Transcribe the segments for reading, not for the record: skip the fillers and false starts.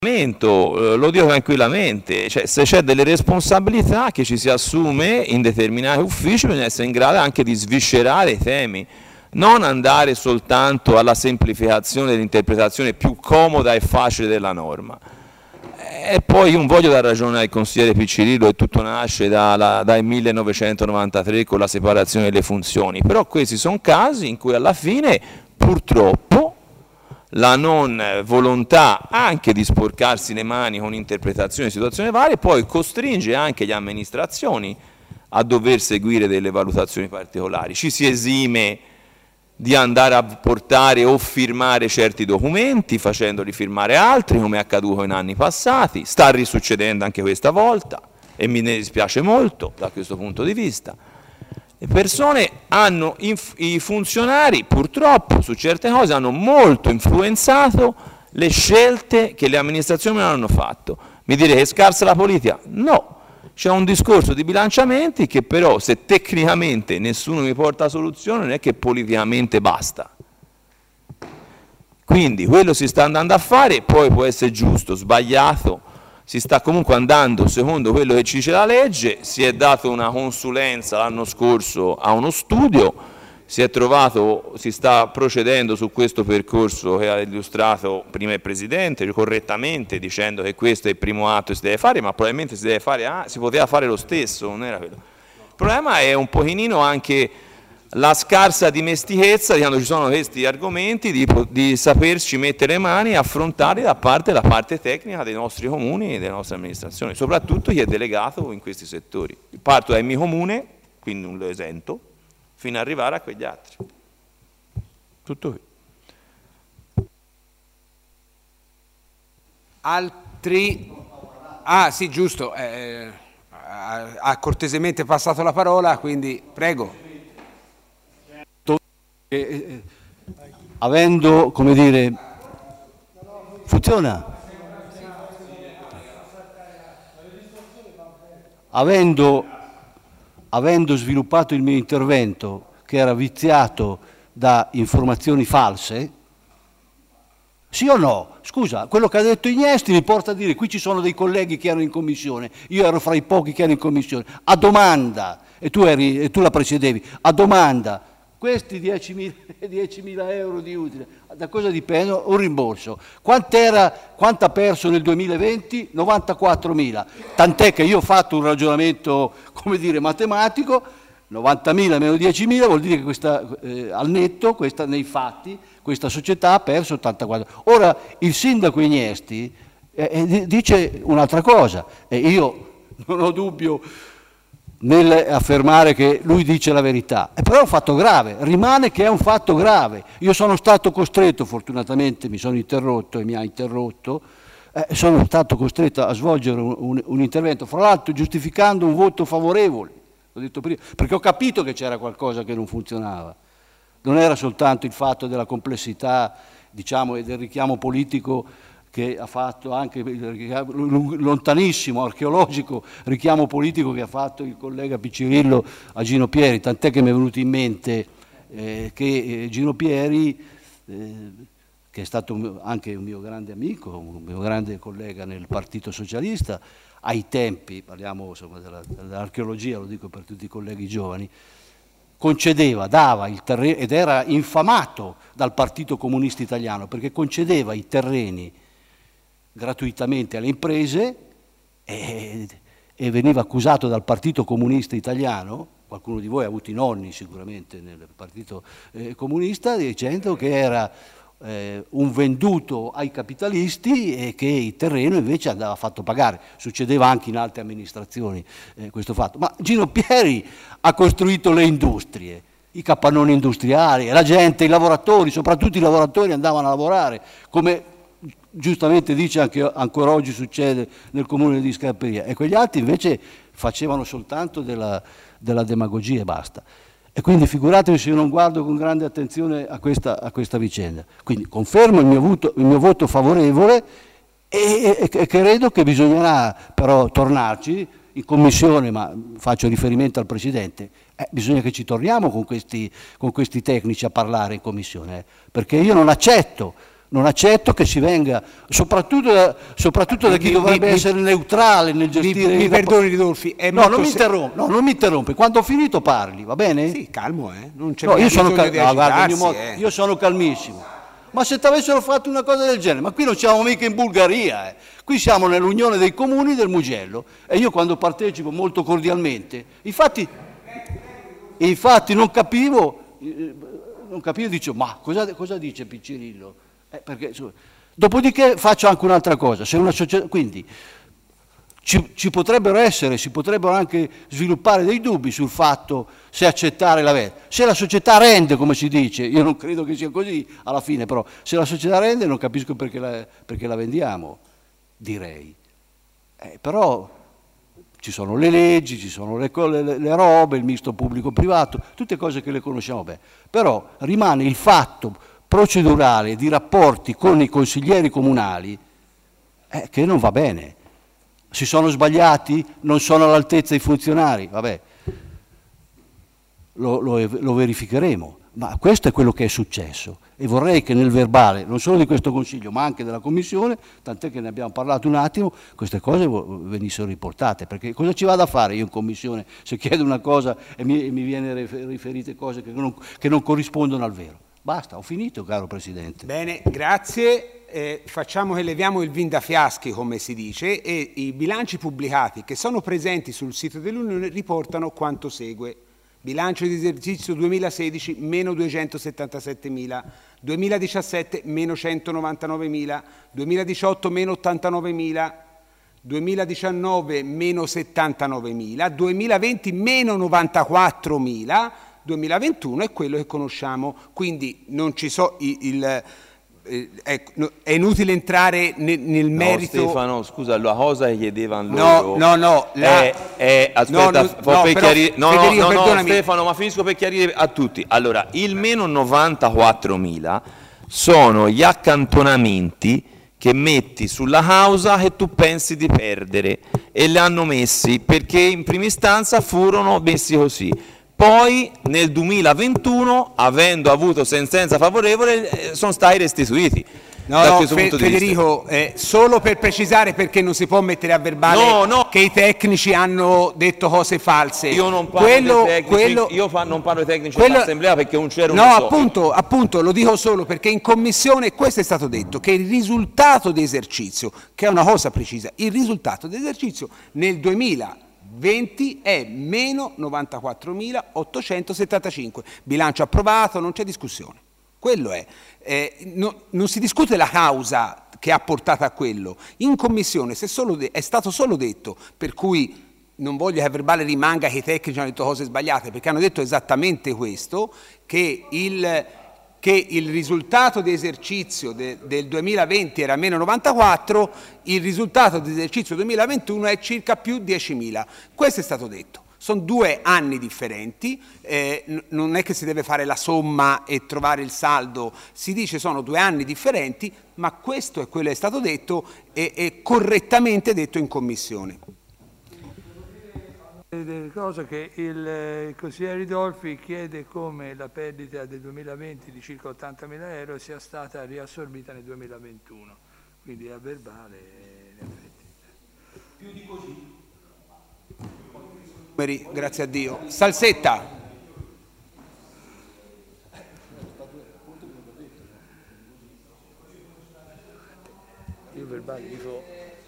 Lo dico tranquillamente, cioè, se c'è delle responsabilità che ci si assume in determinati uffici bisogna essere in grado anche di sviscerare i temi, non andare soltanto alla semplificazione dell'interpretazione più comoda e facile della norma. E poi io non voglio dar ragione al consigliere Piccirillo che tutto nasce dal 1993 con la separazione delle funzioni, però questi sono casi in cui alla fine purtroppo la non volontà anche di sporcarsi le mani con interpretazioni di situazioni varie poi costringe anche le amministrazioni a dover seguire delle valutazioni particolari. Ci si esime di andare a portare o firmare certi documenti facendoli firmare altri, come è accaduto in anni passati, sta risuccedendo anche questa volta e mi ne dispiace molto da questo punto di vista. Le persone hanno, i funzionari purtroppo su certe cose hanno molto influenzato le scelte che le amministrazioni hanno fatto. Mi direte che è scarsa la politica? No, c'è un discorso di bilanciamenti che però se tecnicamente nessuno mi porta a soluzione non è che politicamente basta. Quindi quello si sta andando a fare, poi può essere giusto, sbagliato, si sta comunque andando secondo quello che ci dice la legge, si è dato una consulenza l'anno scorso a uno studio, si sta procedendo su questo percorso che ha illustrato prima il Presidente, correttamente dicendo che questo è il primo atto che si deve fare, ma probabilmente si poteva fare lo stesso, non era quello. Il problema è un pochino anche la scarsa dimestichezza di quando ci sono questi argomenti di saperci mettere le mani e affrontare da parte la parte tecnica dei nostri comuni e delle nostre amministrazioni, soprattutto chi è delegato in questi settori. Parto dal mio comune, quindi non lo esento, fino ad arrivare a quegli altri. Tutto qui. Altri? Ah sì, giusto, ha cortesemente passato la parola, quindi prego. Avendo, come dire, funziona? Avendo sviluppato il mio intervento che era viziato da informazioni false, sì o no? Scusa, quello che ha detto Ignesti mi porta a dire, qui ci sono dei colleghi che erano in commissione, io ero fra i pochi che erano in commissione, a domanda, e tu la presiedevi, a domanda, questi 10.000 euro di utile, da cosa dipendono? Un rimborso. Quanto ha perso nel 2020? 94.000. Tant'è che io ho fatto un ragionamento, come dire, matematico, 90.000 meno 10.000 vuol dire che al netto, nei fatti, questa società ha perso 84. Ora, il sindaco Ignesti dice un'altra cosa, e io non ho dubbio nell'affermare che lui dice la verità, però è un fatto grave, rimane che è un fatto grave. Io sono stato costretto, fortunatamente mi sono interrotto e mi ha interrotto, sono stato costretto a svolgere un intervento, fra l'altro giustificando un voto favorevole, l'ho detto prima, perché ho capito che c'era qualcosa che non funzionava, non era soltanto il fatto della complessità, diciamo, e del richiamo politico che ha fatto anche il lontanissimo archeologico richiamo politico che ha fatto il collega Piccirillo a Gino Pieri, tant'è che mi è venuto in mente che Gino Pieri, che è stato anche un mio grande amico, un mio grande collega nel Partito Socialista, ai tempi, parliamo insomma dell'archeologia, lo dico per tutti i colleghi giovani, concedeva, dava il terreno, ed era infamato dal Partito Comunista Italiano, perché concedeva i terreni gratuitamente alle imprese e veniva accusato dal Partito Comunista Italiano, qualcuno di voi ha avuto i nonni sicuramente nel Partito Comunista, dicendo che era un venduto ai capitalisti e che il terreno invece andava fatto pagare. Succedeva anche in altre amministrazioni questo fatto. Ma Gino Pieri ha costruito le industrie, i capannoni industriali, la gente, i lavoratori, soprattutto i lavoratori andavano a lavorare, come giustamente dice anche ancora oggi succede nel comune di Scarperia, e quegli altri invece facevano soltanto della demagogia e basta. E quindi figuratevi se io non guardo con grande attenzione a questa vicenda. Quindi confermo il mio voto favorevole e credo che bisognerà però tornarci in commissione, ma faccio riferimento al Presidente, bisogna che ci torniamo con questi tecnici a parlare in commissione, perché io non accetto Non accetto che si venga, soprattutto da chi dovrebbe essere neutrale nel gestire... Mi perdoni Ridolfi, è no, non mi interrompe, quando ho finito parli, va bene? Sì, calmo, non c'è io sono bisogno di agitarsi, io sono calmissimo. Ma se ti avessero fatto una cosa del genere, ma qui non siamo mica in Bulgaria, qui siamo nell'Unione dei Comuni del Mugello e io quando partecipo molto cordialmente, infatti non capivo, dicevo, ma cosa dice Piccirillo? Dopodiché faccio anche un'altra cosa, se una società, quindi si potrebbero anche sviluppare dei dubbi sul fatto se accettare la vendita. Se la società rende, come si dice, io non credo che sia così alla fine, però se la società rende non capisco perché la vendiamo, direi. Però ci sono le leggi, ci sono le robe, il misto pubblico-privato, tutte cose che le conosciamo bene. Però rimane il fatto procedurale di rapporti con i consiglieri comunali che non va bene. Si sono sbagliati? Non sono all'altezza i funzionari? Vabbè, lo verificheremo, ma questo è quello che è successo e vorrei che nel verbale, non solo di questo Consiglio, ma anche della Commissione, tant'è che ne abbiamo parlato un attimo, queste cose venissero riportate, perché cosa ci vado a fare io in Commissione se chiedo una cosa e mi viene riferite cose che non corrispondono al vero? Basta, ho finito, caro Presidente. Bene, grazie. Facciamo che leviamo il vin da fiaschi, come si dice, e i bilanci pubblicati che sono presenti sul sito dell'Unione riportano quanto segue. Bilancio di esercizio 2016 meno 277.000, 2017 meno 199.000, 2018 meno 89.000, 2019 meno 79.000, 2020 meno 94.000, 2021 è quello che conosciamo, quindi non ci so è inutile entrare nel merito. No, Stefano, scusa, la cosa che chiedevano loro Stefano, ma finisco per chiarire a tutti. Allora, il meno 94.000 sono gli accantonamenti che metti sulla causa che tu pensi di perdere e li hanno messi perché in prima istanza furono messi così. Poi nel 2021, avendo avuto sentenza favorevole, sono stati restituiti. Federico, solo per precisare, perché non si può mettere a verbale che i tecnici hanno detto cose false. Io non parlo dei tecnici, non parlo dei tecnici dell'Assemblea perché non c'era appunto, lo dico solo perché in Commissione questo è stato detto, che il risultato di esercizio, che è una cosa precisa, il risultato di esercizio nel 2020 è meno 94.875, bilancio approvato, non c'è discussione. Quello è. Non si discute la causa che ha portato a quello. In Commissione è stato solo detto, per cui non voglio che a verbale rimanga che i tecnici hanno detto cose sbagliate, perché hanno detto esattamente questo, che il risultato di esercizio del 2020 era meno 94, il risultato di esercizio 2021 è circa più 10.000. Questo è stato detto. Sono 2 anni differenti, non è che si deve fare la somma e trovare il saldo, si dice sono 2 anni differenti, ma questo è quello che è stato detto e correttamente detto in Commissione. Cosa che il consigliere Ridolfi chiede come la perdita del 2020 di circa 80.000 euro sia stata riassorbita nel 2021, quindi a verbale in effetti. Più di così. Grazie a Dio. Salsetta. Io verbale dico.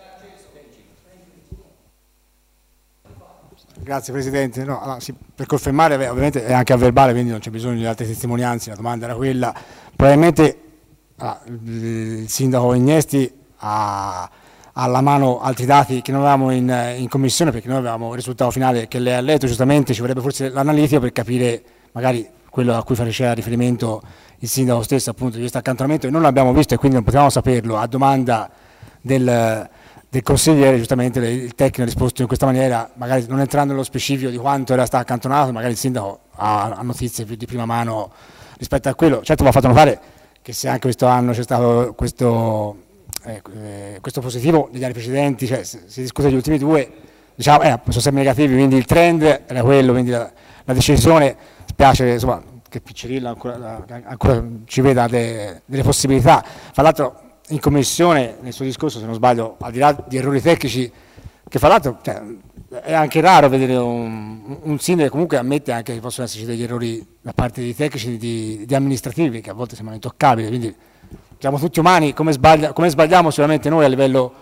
Grazie Presidente. No, allora, sì, per confermare, ovviamente è anche a verbale, quindi non c'è bisogno di altre testimonianze, la domanda era quella. Probabilmente il sindaco Ignesti ha alla mano altri dati che non avevamo in Commissione, perché noi avevamo il risultato finale che lei ha letto, giustamente ci vorrebbe forse l'analitico per capire magari quello a cui faceva riferimento il sindaco stesso, appunto, di questo accantonamento, e non l'abbiamo visto e quindi non potevamo saperlo. A domanda del consigliere, giustamente il tecnico ha risposto in questa maniera, magari non entrando nello specifico di quanto era stato accantonato, magari il sindaco ha notizie più di prima mano rispetto a quello. Certo, va fatto notare che se anche questo anno c'è stato questo positivo, negli anni precedenti, cioè, si discute degli ultimi 2, diciamo, sono sempre negativi, quindi il trend era quello, quindi la decisione, spiace insomma, che Piccirillo ancora ci veda delle possibilità. Fra l'altro in commissione, nel suo discorso, se non sbaglio, al di là di errori tecnici, che fra l'altro è anche raro vedere un sindaco che comunque ammette anche che possono esserci degli errori da parte dei tecnici, di amministrativi, che a volte sembrano intoccabili, quindi siamo tutti umani, come sbagliamo solamente noi a livello...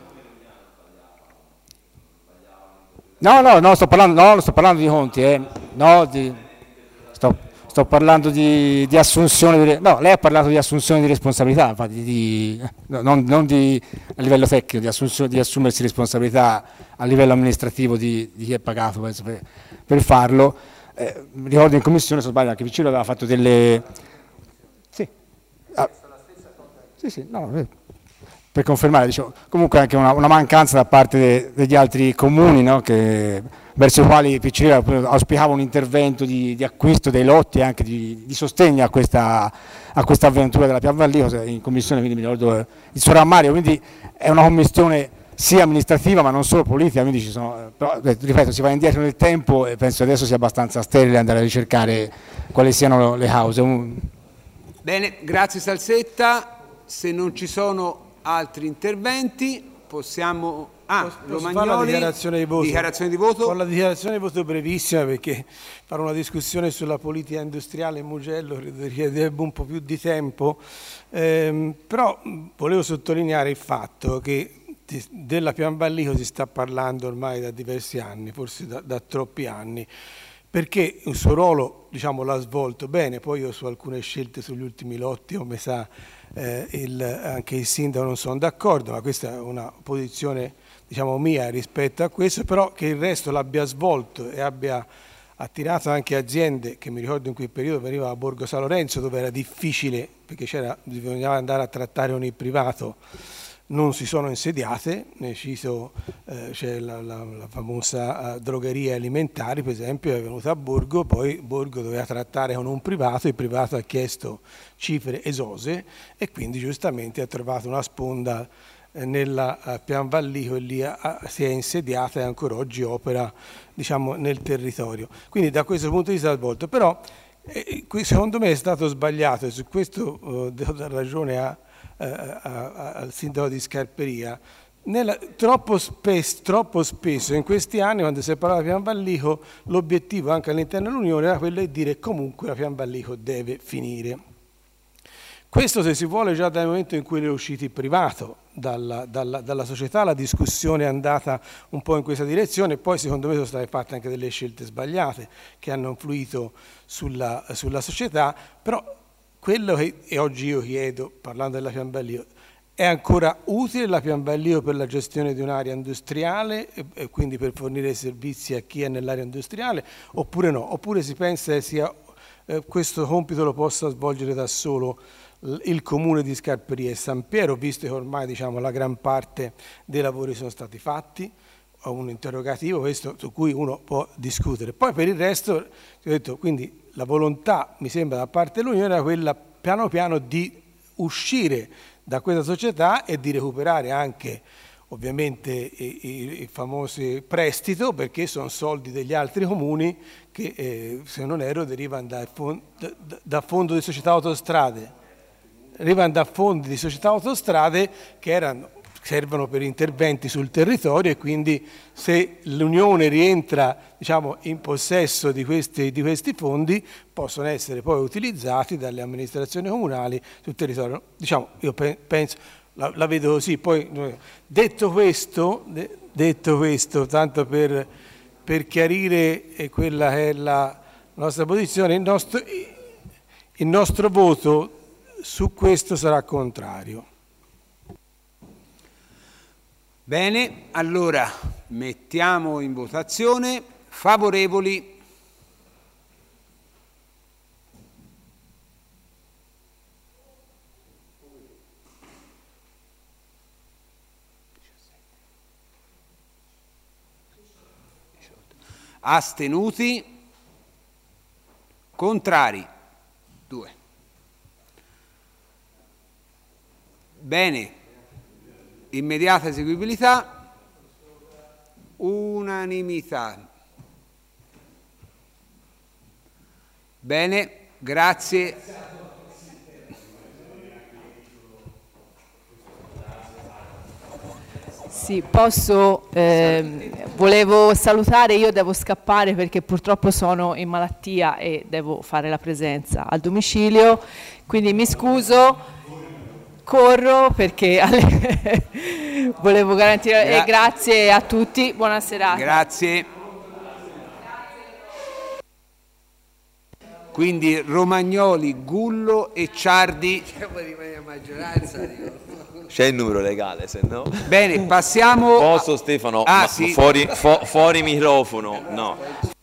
No, sto parlando di conti, sto parlando di assunzione, no, lei ha parlato di assunzione di responsabilità, infatti, non a livello tecnico, di assumersi responsabilità a livello amministrativo di chi è pagato per farlo. Ricordo in commissione, se non sbaglio, anche Piccillo aveva fatto delle... Sì, no, per confermare, diciamo, comunque anche una mancanza da parte degli altri comuni, no, verso i quali Piccillo auspicava un intervento di acquisto dei lotti e anche di sostegno a questa avventura della Pian Vallico in commissione, quindi mi ricordo il suo rammario, quindi è una commissione sia amministrativa ma non solo politica, quindi però, ripeto, si va indietro nel tempo e penso adesso sia abbastanza sterile andare a ricercare quali siano le cause. Bene, grazie Salsetta. Se non ci sono altri interventi possiamo... Posso fare la dichiarazione di voto? Dichiarazione di voto? Con la dichiarazione di voto brevissima, perché fare una discussione sulla politica industriale in Mugello credo richiederebbe un po' più di tempo, però volevo sottolineare il fatto che della Pian Vallico si sta parlando ormai da diversi anni, forse da troppi anni, perché il suo ruolo, diciamo, l'ha svolto bene. Poi io su alcune scelte sugli ultimi lotti, come sa anche il sindaco, non sono d'accordo, ma questa è una posizione, diciamo, mia rispetto a questo, però che il resto l'abbia svolto e abbia attirato anche aziende che mi ricordo in quel periodo veniva a Borgo San Lorenzo, dove era difficile perché bisognava andare a trattare con il privato, non si sono insediate, c'è la famosa drogheria alimentari, per esempio, è venuta a Borgo, poi Borgo doveva trattare con un privato, il privato ha chiesto cifre esose e quindi giustamente ha trovato una sponda nella Pian Vallico e lì si è insediata e ancora oggi opera, diciamo, nel territorio. Quindi da questo punto di vista ha svolto, però secondo me è stato sbagliato, e su questo devo dar ragione al sindaco di Scarperia, troppo spesso in questi anni, quando si è parlato di Pian Vallico, l'obiettivo anche all'interno dell'Unione era quello di dire comunque la Pian Vallico deve finire. Questo, se si vuole, già dal momento in cui è uscito il privato dalla società, la discussione è andata un po' in questa direzione, poi secondo me sono state fatte anche delle scelte sbagliate che hanno influito sulla società, però quello che oggi io chiedo, parlando della Pian Vallico, è ancora utile la Pian Vallico per la gestione di un'area industriale e quindi per fornire servizi a chi è nell'area industriale, oppure no? Oppure si pensa che questo compito lo possa svolgere da solo il comune di Scarperia e San Piero, visto che ormai, diciamo, la gran parte dei lavori sono stati fatti? Ho un interrogativo questo su cui uno può discutere. Poi per il resto, ho detto, quindi la volontà, mi sembra, da parte dell'Unione era quella piano piano di uscire da questa società e di recuperare anche ovviamente i famosi prestito, perché sono soldi degli altri comuni che se non erro derivano da fondo di società autostrade, derivano da fondi di società autostrade che servono per interventi sul territorio, e quindi se l'Unione rientra, diciamo, in possesso di questi fondi possono essere poi utilizzati dalle amministrazioni comunali sul territorio. Diciamo, io penso, la vedo così. Poi detto questo, tanto per chiarire quella che è la nostra posizione, il nostro voto su questo sarà contrario. Bene, allora mettiamo in votazione. Favorevoli? Astenuti? Contrari? 2. Bene. Immediata eseguibilità, unanimità. Bene, Grazie. Sì, posso, volevo salutare, io devo scappare perché purtroppo sono in malattia e devo fare la presenza al domicilio, quindi mi scuso, corro perché volevo garantire, e grazie a tutti, buona serata. Grazie. Quindi Romagnoli, Gullo e Ciardi. C'è il numero legale, se no. Bene, passiamo. Posso Stefano? Sì. Fuori microfono, no.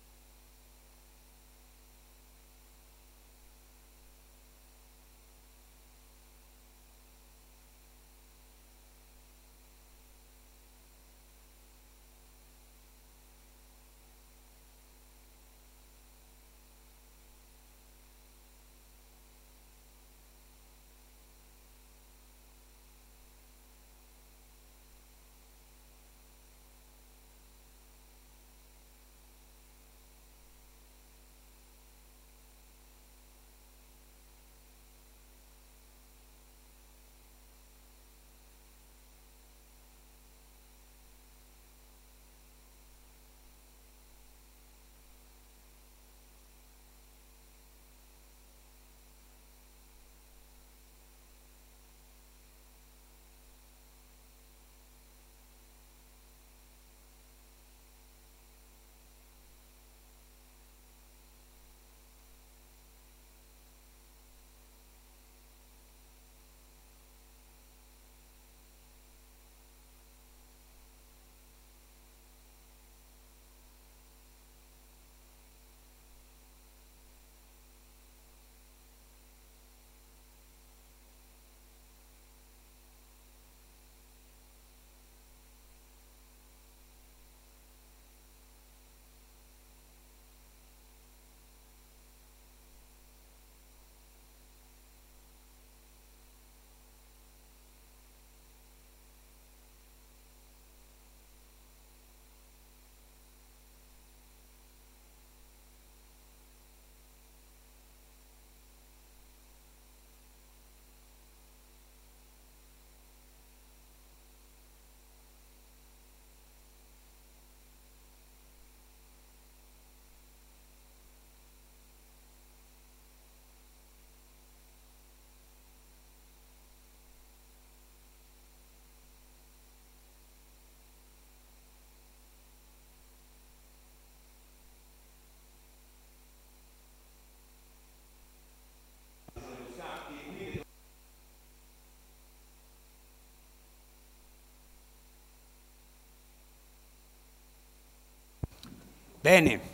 Bene,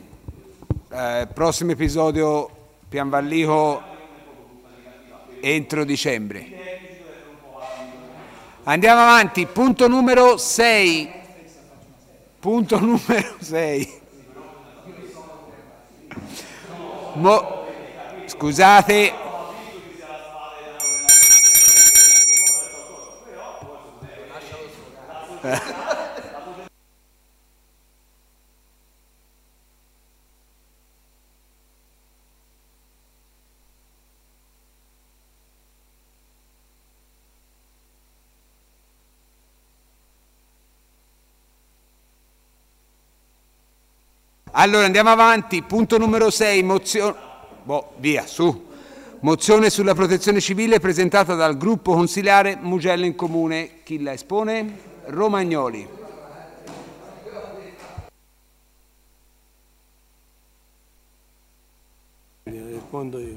prossimo episodio Pianvallico entro dicembre. Andiamo avanti, punto numero 6. Punto numero 6. Scusate. Allora andiamo avanti, punto numero 6, mozione sulla protezione civile presentata dal gruppo consiliare Mugello in Comune. Chi la espone? Romagnoli. Rispondo io.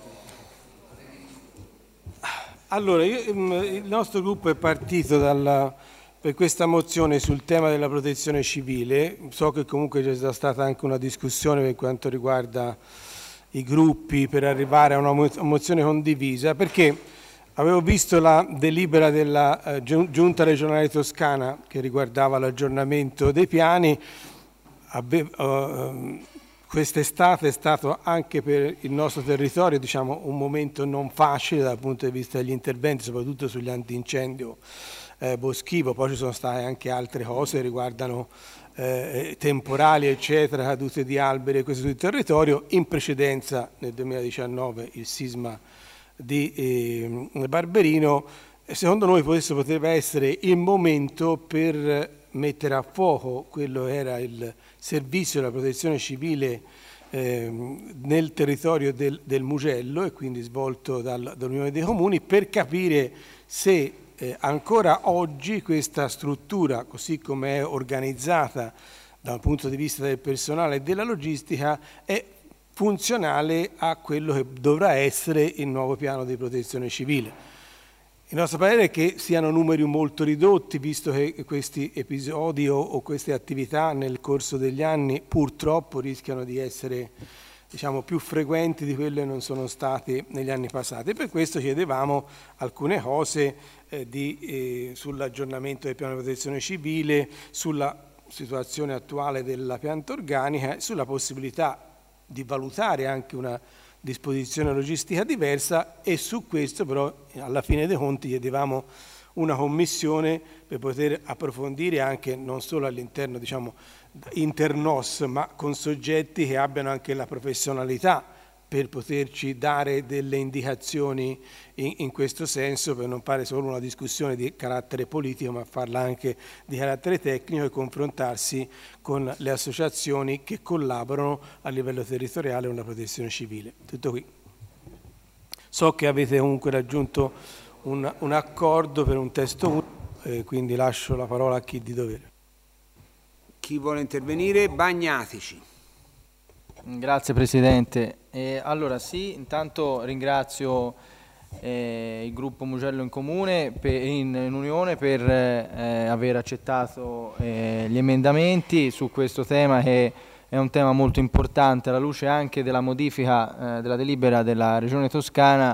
Allora, il nostro gruppo è partito per questa mozione sul tema della protezione civile. So che comunque c'è stata anche una discussione per quanto riguarda i gruppi per arrivare a una mozione condivisa, perché avevo visto la delibera della Giunta regionale toscana che riguardava l'aggiornamento dei piani. Quest'estate è stato anche per il nostro territorio, diciamo, un momento non facile dal punto di vista degli interventi, soprattutto sugli antincendio boschivo. Poi ci sono state anche altre cose che riguardano temporali, eccetera, cadute di alberi e questo sul territorio. In precedenza, nel 2019, il sisma di Barberino. Secondo noi questo poteva essere il momento per mettere a fuoco quello che era il servizio della protezione civile nel territorio del Mugello, e quindi svolto dall'Unione dei Comuni, per capire se ancora oggi questa struttura, così come è organizzata dal punto di vista del personale e della logistica, è funzionale a quello che dovrà essere il nuovo piano di protezione civile. Il nostro parere è che siano numeri molto ridotti, visto che questi episodi o queste attività nel corso degli anni purtroppo rischiano di essere, diciamo, più frequenti di quelle che non sono state negli anni passati. Per questo chiedevamo alcune cose sull'aggiornamento del piano di protezione civile, sulla situazione attuale della pianta organica, sulla possibilità di valutare anche una disposizione logistica diversa, e su questo però alla fine dei conti chiedevamo una commissione per poter approfondire anche, non solo all'interno, diciamo, internos, ma con soggetti che abbiano anche la professionalità per poterci dare delle indicazioni in questo senso, per non fare solo una discussione di carattere politico, ma farla anche di carattere tecnico e confrontarsi con le associazioni che collaborano a livello territoriale con la protezione civile. Tutto qui. So che avete comunque raggiunto un accordo per un testo unico, quindi lascio la parola a chi di dovere. Chi vuole intervenire? Bagnatici. Grazie Presidente. Allora sì, intanto ringrazio il gruppo Mugello in Comune, in Unione, per aver accettato gli emendamenti su questo tema, che è un tema molto importante alla luce anche della modifica della delibera della Regione Toscana.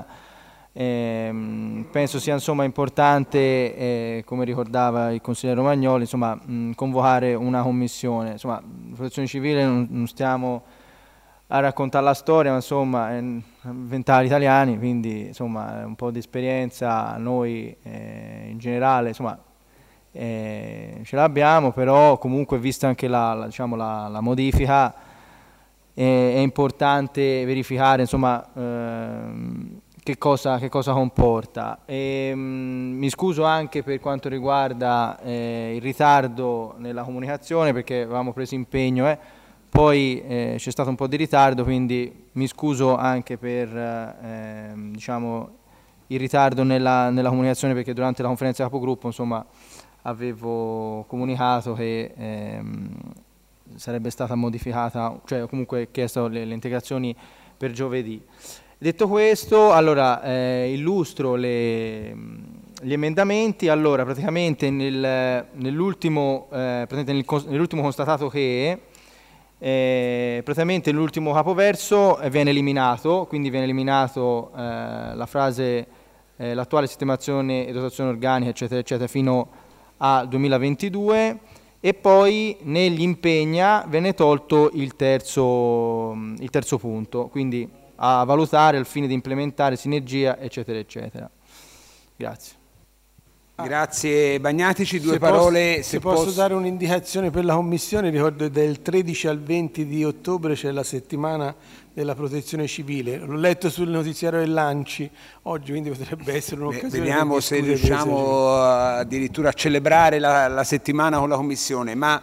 Penso sia insomma importante, come ricordava il consigliere Romagnoli, insomma, convocare una commissione. Insomma, protezione civile non stiamo a raccontare la storia, ma insomma 20 anni italiani, quindi insomma un po' di esperienza noi in generale insomma ce l'abbiamo, però comunque vista anche la modifica è importante verificare insomma che cosa comporta. Mi scuso anche per quanto riguarda il ritardo nella comunicazione, perché avevamo preso impegno, poi c'è stato un po' di ritardo, quindi mi scuso anche per diciamo, il ritardo nella comunicazione, perché durante la conferenza di capogruppo insomma avevo comunicato che sarebbe stata modificata, cioè comunque chiesto le integrazioni per giovedì. Detto questo, allora illustro gli emendamenti. Allora praticamente nell'ultimo constatato che praticamente l'ultimo capoverso viene eliminato, quindi viene eliminato la frase l'attuale sistemazione e dotazione organica eccetera eccetera fino al 2022, e poi negli impegna viene tolto il terzo punto, quindi a valutare al fine di implementare sinergia eccetera eccetera. Grazie. Grazie Bagnatici, due parole. Se posso dare un'indicazione per la Commissione, ricordo che dal 13 al 20 di ottobre c'è la settimana della protezione civile. L'ho letto sul notiziario del Lanci oggi, quindi potrebbe essere un'occasione. Vediamo se riusciamo addirittura a celebrare la settimana con la Commissione, ma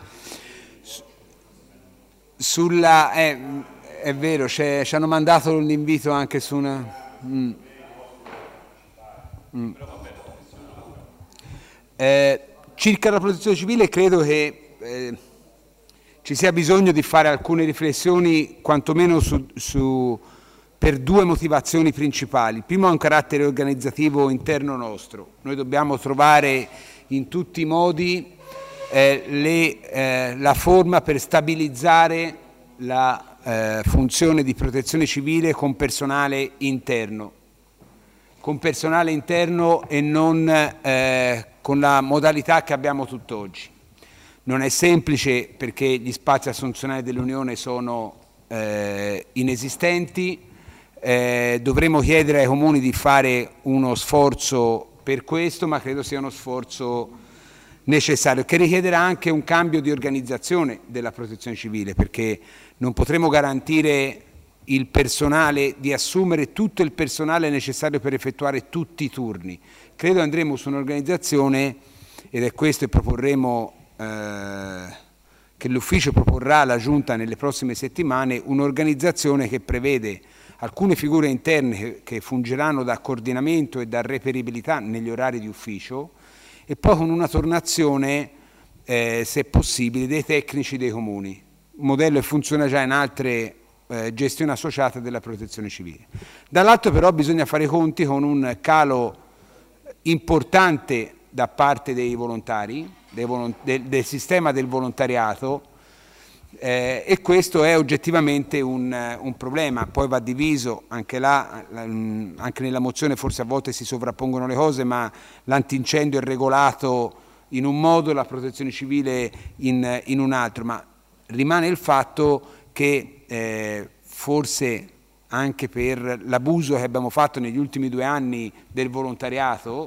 sulla... è vero, ci hanno mandato l'invito anche su una... circa la protezione civile credo che ci sia bisogno di fare alcune riflessioni quantomeno per due motivazioni principali. Il primo è un carattere organizzativo interno nostro. Noi dobbiamo trovare in tutti i modi la forma per stabilizzare la funzione di protezione civile con personale interno e non con la modalità che abbiamo tutt'oggi. Non è semplice perché gli spazi assunzionali dell'Unione sono inesistenti, dovremo chiedere ai comuni di fare uno sforzo per questo, ma credo sia uno sforzo necessario, che richiederà anche un cambio di organizzazione della protezione civile, perché non potremo garantire il personale, di assumere tutto il personale necessario per effettuare tutti i turni. Credo andremo su un'organizzazione, ed è questo che proporremo, che l'ufficio proporrà alla Giunta nelle prossime settimane, un'organizzazione che prevede alcune figure interne che fungeranno da coordinamento e da reperibilità negli orari di ufficio, e poi con una tornazione, se possibile, dei tecnici dei comuni, un modello che funziona già in altre gestioni associate della protezione civile. Dall'altro però bisogna fare i conti con un calo importante da parte dei volontari, del sistema del volontariato, e questo è oggettivamente un problema. Poi va diviso, anche là, anche nella mozione forse a volte si sovrappongono le cose, ma l'antincendio è regolato in un modo, la protezione civile in un altro, ma rimane il fatto che forse anche per l'abuso che abbiamo fatto negli ultimi 2 anni del volontariato,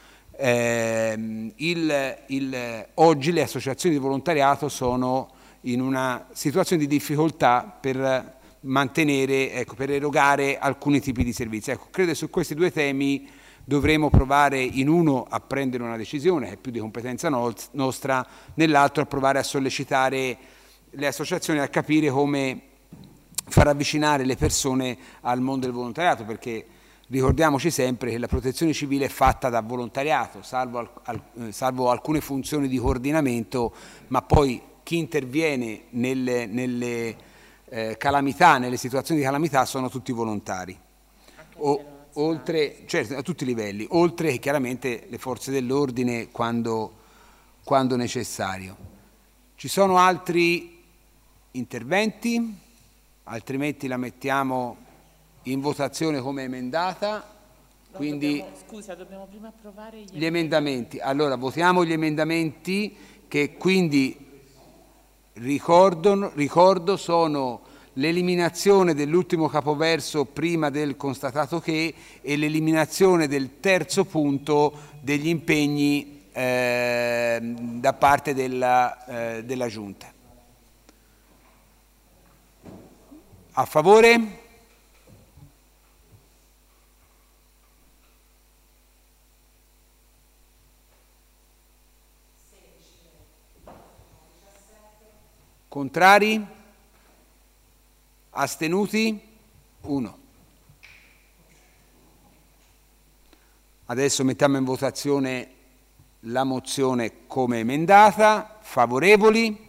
oggi le associazioni di volontariato sono in una situazione di difficoltà per mantenere, per erogare alcuni tipi di servizi. Credo che su questi 2 temi dovremo provare in uno a prendere una decisione, che è più di competenza nostra, nell'altro a provare a sollecitare le associazioni a capire come far avvicinare le persone al mondo del volontariato, perché ricordiamoci sempre che la protezione civile è fatta da volontariato, salvo alcune funzioni di coordinamento, ma poi chi interviene nelle calamità, nelle situazioni di calamità, sono tutti volontari, oltre, certo, a tutti i livelli, oltre che chiaramente le forze dell'ordine quando necessario. Ci sono altri interventi? Altrimenti la mettiamo in votazione come emendata. Quindi dobbiamo prima approvare gli emendamenti. Allora votiamo gli emendamenti che quindi ricordo sono l'eliminazione dell'ultimo capoverso prima del constatato che e l'eliminazione del terzo punto degli impegni da parte della Giunta. A favore? Contrari? Astenuti? 1. Adesso mettiamo in votazione la mozione come emendata. Favorevoli?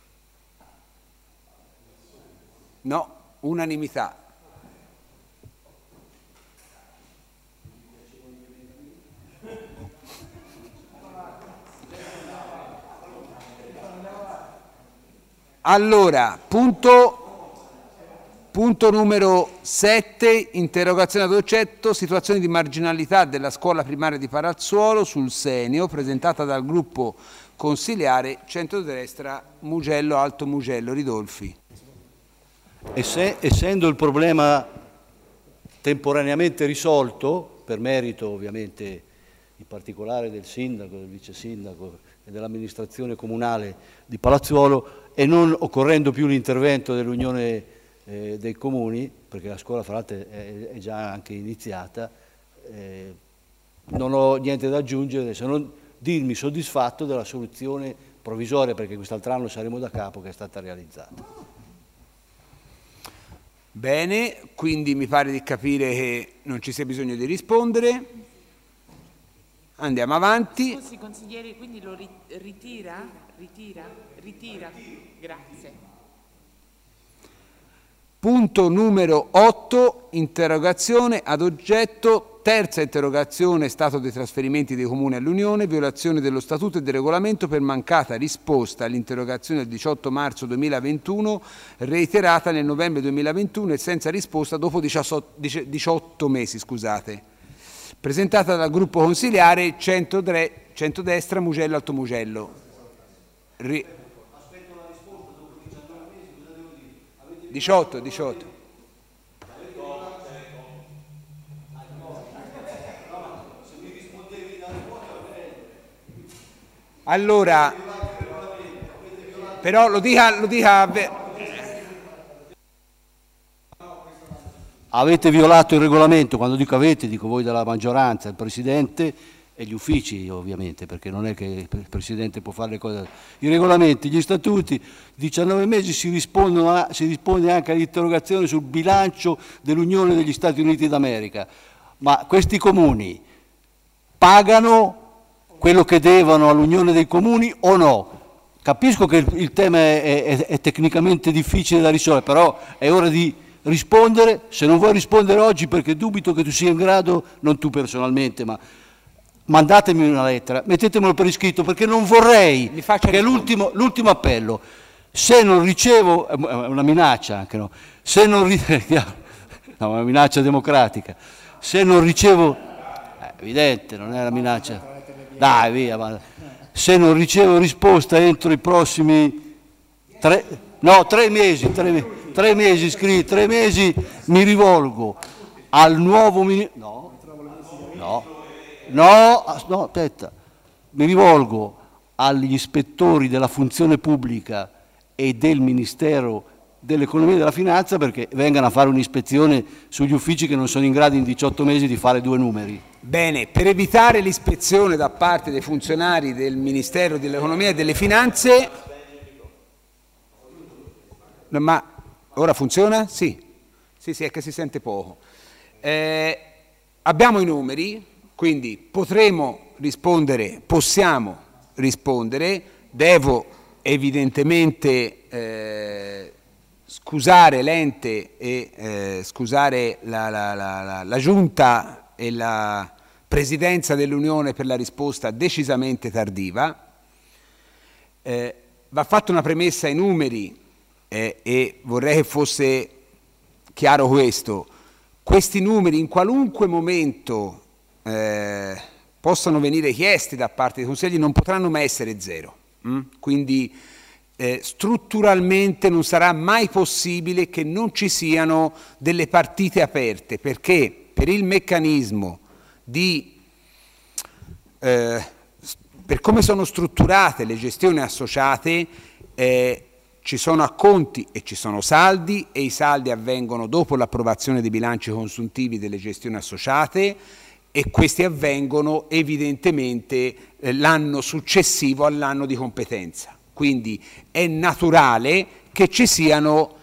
No. Unanimità. Allora, punto numero 7, interrogazione ad oggetto, situazione di marginalità della scuola primaria di Parazzuolo sul Senio, presentata dal gruppo consiliare centrodestra Mugello Alto Mugello. Ridolfi. Essendo il problema temporaneamente risolto, per merito ovviamente in particolare del sindaco, del vice sindaco e dell'amministrazione comunale di Palazzuolo, e non occorrendo più l'intervento dell'Unione dei Comuni, perché la scuola fra l'altro è già anche iniziata, non ho niente da aggiungere se non dirmi soddisfatto della soluzione provvisoria, perché quest'altro anno saremo da capo, che è stata realizzata. Bene, quindi mi pare di capire che non ci sia bisogno di rispondere. Andiamo avanti. Scusi, consigliere, quindi lo ritira? Ritira. Grazie. Punto numero 8, interrogazione ad oggetto, terza interrogazione, stato dei trasferimenti dei comuni all'Unione, violazione dello statuto e del regolamento per mancata risposta all'interrogazione del 18 marzo 2021, reiterata nel novembre 2021 e senza risposta dopo 18 mesi, presentata dal gruppo consiliare centrodestra Mugello Alto Mugello. Aspetto la risposta dopo 19 mesi, cosa devo dire? 18. Se mi rispondevi Allora, però lo dica. Avete violato il regolamento. Quando dico avete, dico voi della maggioranza, il Presidente e gli uffici, ovviamente, perché non è che il Presidente può fare le cose. I regolamenti, gli statuti, 19 mesi si risponde anche all'interrogazione sul bilancio dell'Unione degli Stati Uniti d'America. Ma questi comuni pagano quello che devono all'Unione dei Comuni o no? Capisco che il tema è tecnicamente difficile da risolvere, però è ora di rispondere. Se non vuoi rispondere oggi, perché dubito che tu sia in grado, non tu personalmente, ma mandatemi una lettera, mettetemelo per iscritto, perché non vorrei che è l'ultimo appello. Se non ricevo, è una minaccia anche, no? Se non no, una minaccia democratica. Se non ricevo, è evidente, non è una minaccia. Dai, via. Se non ricevo risposta entro i prossimi 3 mesi, scrivi 3 mesi, mi rivolgo al nuovo ministro. No, aspetta, mi rivolgo agli ispettori della funzione pubblica e del Ministero dell'Economia e della Finanza perché vengano a fare un'ispezione sugli uffici che non sono in grado in 18 mesi di fare 2 numeri. Bene, per evitare l'ispezione da parte dei funzionari del Ministero dell'Economia e delle Finanze... Ma ora funziona? Sì, è che si sente poco. Abbiamo i numeri, quindi possiamo rispondere. Devo evidentemente scusare l'ente e scusare la Giunta e la Presidenza dell'Unione per la risposta decisamente tardiva. Va fatta una premessa ai numeri e vorrei che fosse chiaro questo. Questi numeri in qualunque momento possono venire chiesti da parte dei consigli, non potranno mai essere zero. Quindi strutturalmente non sarà mai possibile che non ci siano delle partite aperte, perché per il meccanismo per come sono strutturate le gestioni associate, ci sono acconti e ci sono saldi, e i saldi avvengono dopo l'approvazione dei bilanci consuntivi delle gestioni associate, e questi avvengono evidentemente l'anno successivo all'anno di competenza. Quindi è naturale che ci siano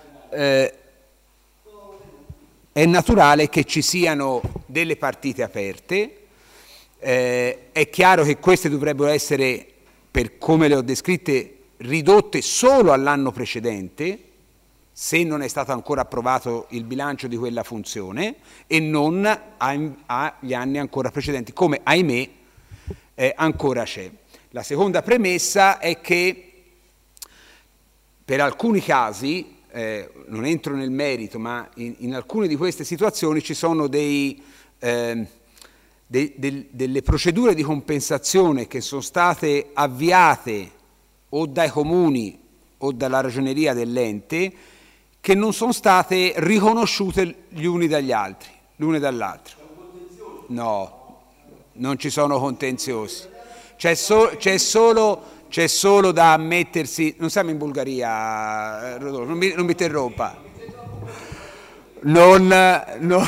delle partite aperte. È chiaro che queste dovrebbero essere, per come le ho descritte, ridotte solo all'anno precedente, se non è stato ancora approvato il bilancio di quella funzione, e non agli anni ancora precedenti, come ahimè ancora c'è. La seconda premessa è che per alcuni casi, non entro nel merito, ma in alcune di queste situazioni ci sono delle procedure di compensazione che sono state avviate o dai comuni o dalla ragioneria dell'ente, che non sono state riconosciute gli uni dagli altri, l'une dall'altro. No, non ci sono contenziosi. C'è solo da ammettersi. Non siamo in Bulgaria, Rodolfo, non mi interrompa. No.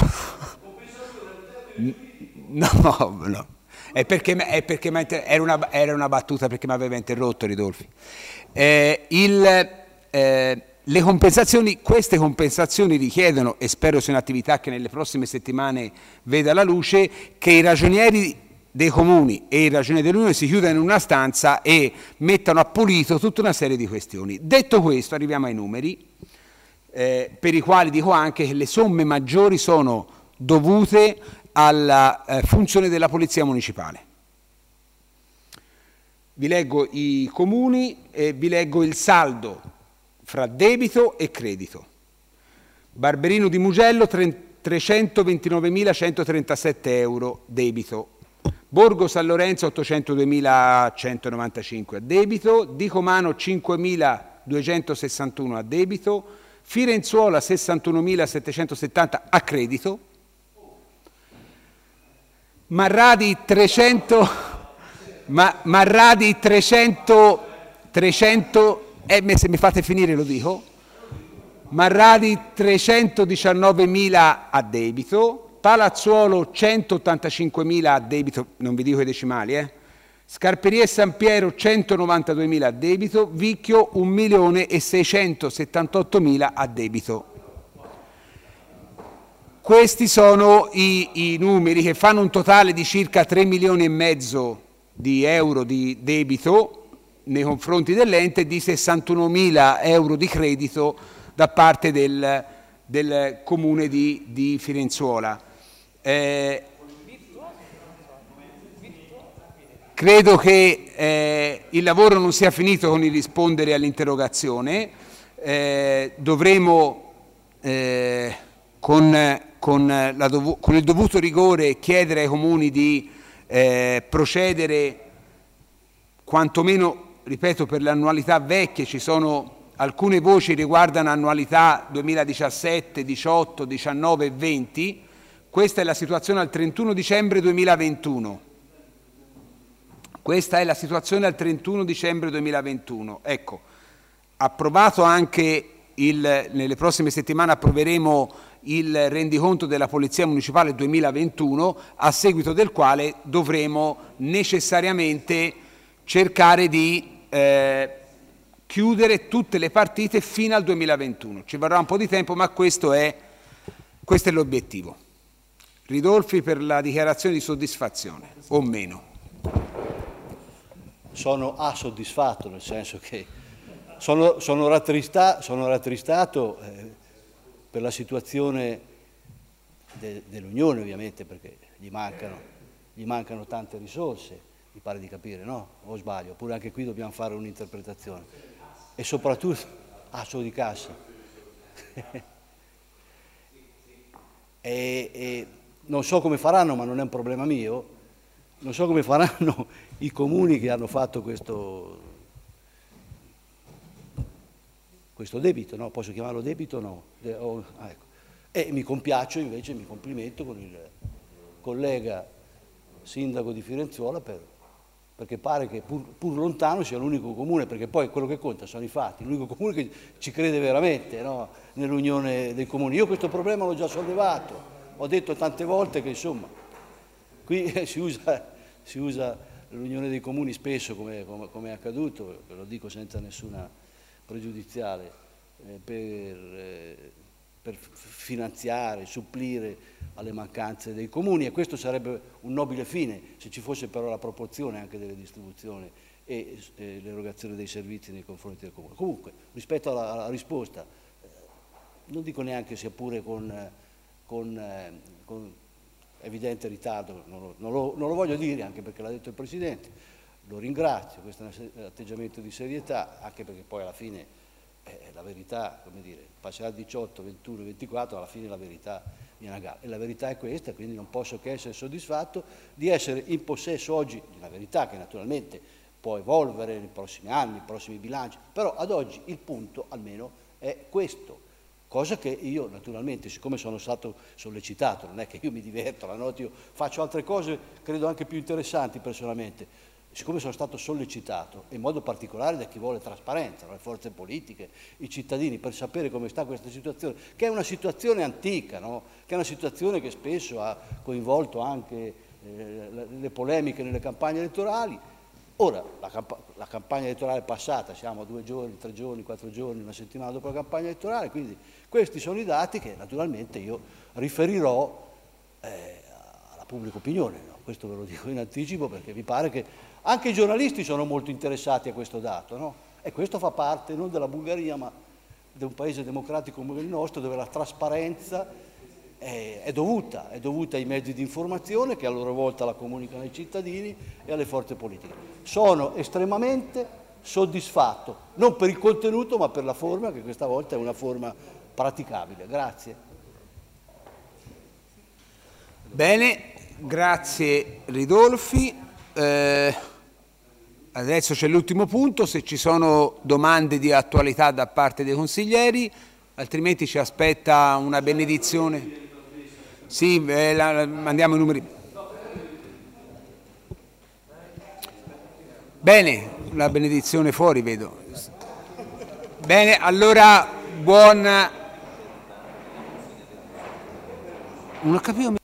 È perché era una battuta, perché mi aveva interrotto Ridolfi. Queste compensazioni richiedono, e spero sia un'attività che nelle prossime settimane veda la luce, che i ragionieri dei comuni e i ragionieri dell'Unione si chiudano in una stanza e mettano a pulito tutta una serie di questioni. Detto questo, arriviamo ai numeri, per i quali dico anche che le somme maggiori sono dovute alla funzione della Polizia Municipale. Vi leggo i comuni e vi leggo il saldo fra debito e credito. Barberino di Mugello 329.137 euro debito, Borgo San Lorenzo 802.195 a debito, Dicomano 5.261 a debito, Firenzuola 61.770 a credito, Marradi 300... Marradi 300 se mi fate finire lo dico. Marradi 319.000 a debito, Palazzuolo 185.000 a debito, non vi dico i decimali, Scarperia e San Piero 192.000 a debito, Vicchio 1.678.000 a debito. Questi sono i numeri che fanno un totale di circa 3 milioni e mezzo di euro di debito nei confronti dell'ente e di 61.000 euro di credito da parte del comune di Firenzuola. Credo che il lavoro non sia finito con il rispondere all'interrogazione, dovremo con il dovuto rigore chiedere ai comuni di procedere quantomeno, ripeto, per le annualità vecchie. Ci sono alcune voci che riguardano annualità 2017, 18, 19 e 20. Questa è la situazione al 31 dicembre 2021. Questa è la situazione al 31 dicembre 2021. Ecco, approvato anche nelle prossime settimane approveremo il rendiconto della Polizia Municipale 2021, a seguito del quale dovremo necessariamente cercare di chiudere tutte le partite fino al 2021. Ci vorrà un po' di tempo, ma questo è l'obiettivo. Ridolfi, per la dichiarazione di soddisfazione, o meno? Sono soddisfatto, nel senso che sono rattristato per la situazione dell'Unione, ovviamente, perché gli mancano tante risorse, mi pare di capire, no? O sbaglio? Oppure anche qui dobbiamo fare un'interpretazione. E soprattutto, solo di cassa. e non so come faranno, ma non è un problema mio, non so come faranno i comuni che hanno fatto questo debito, no? Posso chiamarlo debito o no? Ecco. E mi compiaccio invece, mi complimento con il collega sindaco di Firenzuola perché pare che pur lontano sia l'unico comune, perché poi quello che conta sono i fatti, l'unico comune che ci crede veramente, no? Nell'unione dei comuni. Io questo problema l'ho già sollevato, ho detto tante volte che insomma qui si usa l'unione dei comuni spesso, come è accaduto, ve lo dico senza nessuna pregiudiziale, per finanziare, supplire alle mancanze dei comuni, e questo sarebbe un nobile fine se ci fosse però la proporzione anche delle distribuzioni e l'erogazione dei servizi nei confronti del comune. Comunque, rispetto alla risposta, non dico neanche sia pure con evidente ritardo, non lo voglio dire, anche perché l'ha detto il Presidente, lo ringrazio, questo è un atteggiamento di serietà, anche perché poi alla fine la verità, come dire, passerà a 18, 21, 24, alla fine la verità viene a galla. E la verità è questa, quindi non posso che essere soddisfatto di essere in possesso oggi di una verità che naturalmente può evolvere nei prossimi anni, nei prossimi bilanci, però ad oggi il punto almeno è questo. Cosa che io naturalmente, siccome sono stato sollecitato, non è che io mi diverto, la notte io faccio altre cose, credo anche più interessanti personalmente, siccome sono stato sollecitato, in modo particolare da chi vuole trasparenza, le forze politiche, i cittadini, per sapere come sta questa situazione, che è una situazione antica, no? Che è una situazione che spesso ha coinvolto anche le polemiche nelle campagne elettorali. Ora, la campagna elettorale è passata, siamo a 2 giorni, 3 giorni, 4 giorni, una settimana dopo la campagna elettorale, quindi questi sono i dati che naturalmente io riferirò alla pubblica opinione, no? Questo ve lo dico in anticipo perché mi pare che anche i giornalisti sono molto interessati a questo dato, no? E questo fa parte non della Bulgaria ma di un paese democratico come il nostro, dove la trasparenza è dovuta ai mezzi di informazione che a loro volta la comunicano ai cittadini e alle forze politiche. Sono estremamente soddisfatto, non per il contenuto ma per la forma, che questa volta è una forma praticabile. Grazie. Bene, grazie Ridolfi. Adesso c'è l'ultimo punto, se ci sono domande di attualità da parte dei consiglieri, altrimenti ci aspetta una benedizione. Sì, mandiamo i numeri. Bene, la benedizione fuori vedo. Bene, allora buon... Non ho capito.